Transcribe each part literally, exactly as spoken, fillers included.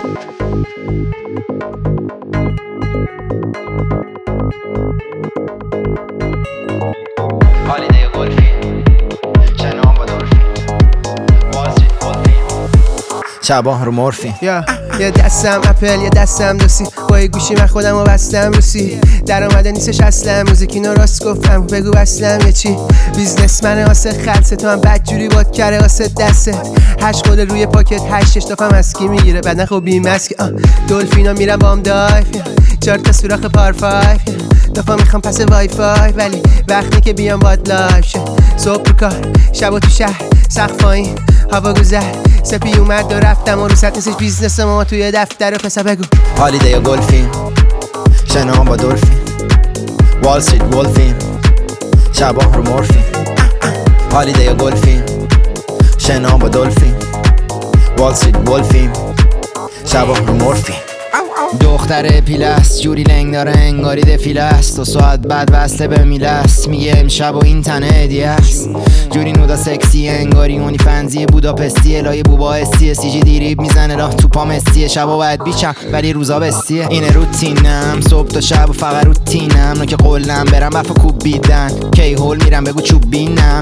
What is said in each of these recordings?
هالیدی گلفی شنام با دلفین وال استریت گلفین شبان رو مورفین یا یه دستم اپل یه دستم دوسی با یه گوشی من خودم رو بستم روسی در آمده نیستش اصلا موزیک اینو راست گفتم بگو اصلا یه چی بیزنسمنه واسه خلصه تو هم بدجوری باد کره واسه دسته هشت خود روی پاکت هشتش دافم اسکی میگیره بعد نخو بی مسک دلفینا میرم بام دایف چهار تا سوراخ پارفایف دافا میخوام پس وای فای ولی وقتی که بیام باد لایف شه صبح رو کار شب تو شهر سقف پایین هوا گذر سپی اومد و رفتم و رو ست نیستش بیزنس ما توی دفتر و پسا بگو هالیدی گلفین شنام با دلفین وال استریت گلفین شبان رو مورفین هالیدی گلفین شنام با دلفین وال استریت گلفین شبان رو مورفین دختر پیلست جوری لنگ داره انگاری دفیله است دو ساعت بعد وصله به میله است میگه امشب و این تنه هدیه است جوری نودا سکسی انگاری اونی فنزی بوداپستی الهی بوبا استی سی جی دیریب میزنه راه تو پام استیه شبا باید بیچم ولی روزا بستیه اینه روتینم صبح تا شب و فقط روتینم نو که قولم برم بفا کوب بیدن کی هول میرم بگو چوب بینم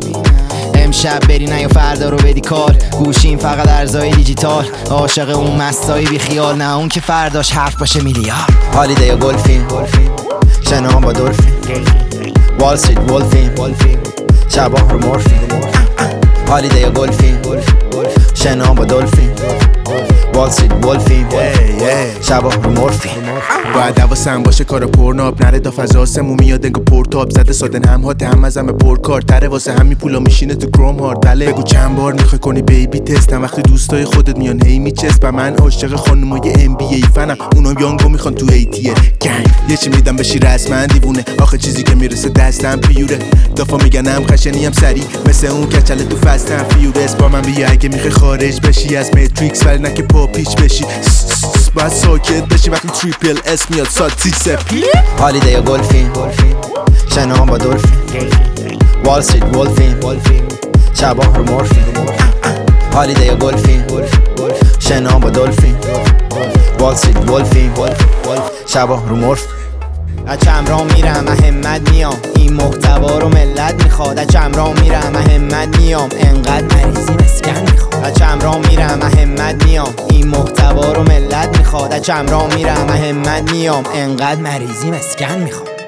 امشب بری نه یا فردا رو بدی کار گوشیم فقط ارزای دیجیتال عاشق اون مستایی بی خیال نه اون که فرداش حرف باشه میلیارد هالیدی گلفین شنام با دلفین وال استریت گلفین شبان رو مورفین هالیدی گلفین شنام با دلفین وال استریت گلفین شبان رو مورفین باید حواسم باشه کارا پرناب نره دا فضا آسمون میاد انگار پورتاب زده سادن هم ها هم ازم پرکار تره واسه همین پولا میشینه تو کروم هارد بله بگو چند بار میخوای کنی بیبی تستم وقتی دوستای خودت میان هی میچسب من عاشق خانمای ام بی ای فنم اونم یانگو میخوان تو ای تی گنگ یه چی میدم بشی رسما دیوونه آخه چیزی که میرسه دستم پیوره دافا میگنم خشنیم سری مثل اون کچله تو فستم فیورس با من بیا اگه میخوای خارج بشی از ماتریکس ولی نه که پاپیچ بشی باید ساکت بشی وقتی تریپل اس میاد ساتی سپی هالیدی گلفین شنام با دلفین وال استریت گلفین شبان رو مورفین هالیدی گلفین شنام با دلفین وال استریت گلفین شبان رو مورفین از چمران میرم همت میام این محتوا رو ملت میخواد از چمران میرم همت میام انقدر مریضی مسکن میخواد از چمران میرم همت میام این محتوا رو ملت میخواد از چمران میرم همت میام انقدر مریضی مسکن میخواد